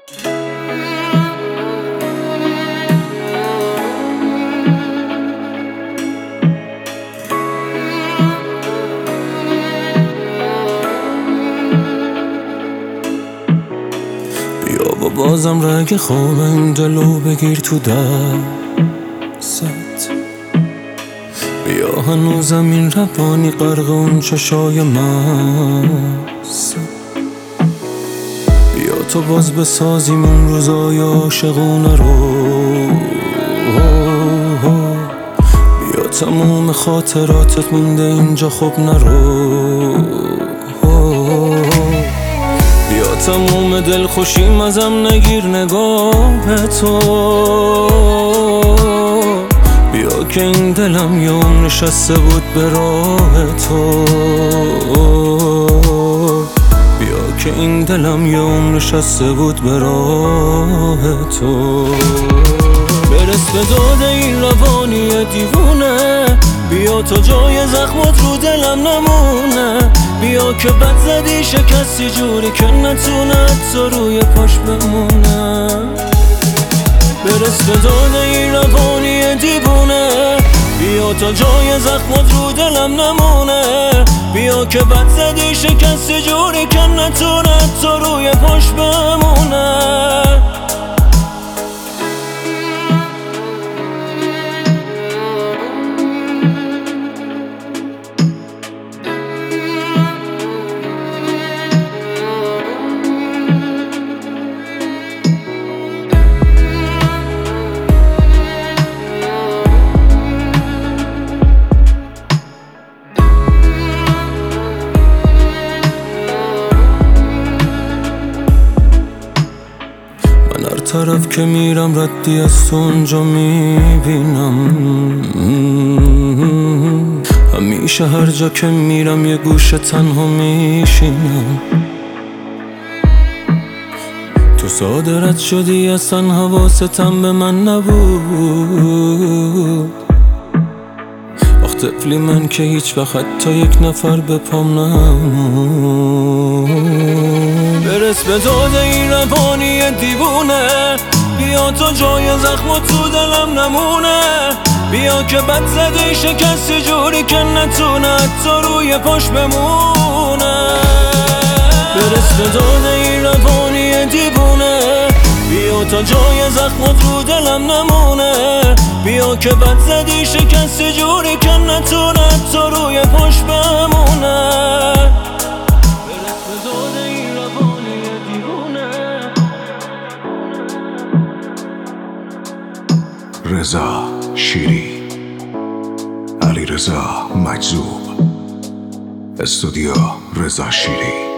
بیا و بازم رگ خواب این دلو بگیر تو دست. بیا هنوزم این روانی غرق اون چشای مست. بیا تو باز بسازیم اون روزای عاشقونه رو. بیا تموم خاطراتت مونده اینجا خب نرو. بیا تموم دل خوشیم ازم نگیر نگاه تو. بیا که این دلم یه عمر نشسته بود به راه تو. بیا که این دلم یه عمر نشسته بود به راه تو. برس به داد این روانی دیوونه. بیا تو جای زخمات رو دلم نمونه. بیا که بد زدی شکستی جوری که نتونه حتی روی پاش بمونه. برس به داد این روانی دیوونه. بیا تا جای زخمات رو دلم نمونه. بیا که بد زدی شکستی جوری که نتونه حتی روی پاش بمونه. هر طرف که میرم ردی از تو اونجا میبینم. همیشه هر جا که میرم یه گوشه تنها میشینم. تو ساده رد شدی اصلا حواستم به من نبود. آخ طفلی من که هیچ وقت حتی یک نفر به پام نمود. برس به داد این روانی دیوونه. بیا تو جای زخمات تو دلم نمونه. بیا که بد زدی شکستی جوری که نتونه حتی روی پاش بمونه. برس به داد این روانی دیوونه. بیا تا جای زخمات رو دلم نمونه. بیا که بد زدی شکستی جوری که نتونه حتی روی پاش بمونه. برس به داد این روانی دیوونه. رضا شیری، علیرضا مجذوب، استودیو رضا شیری.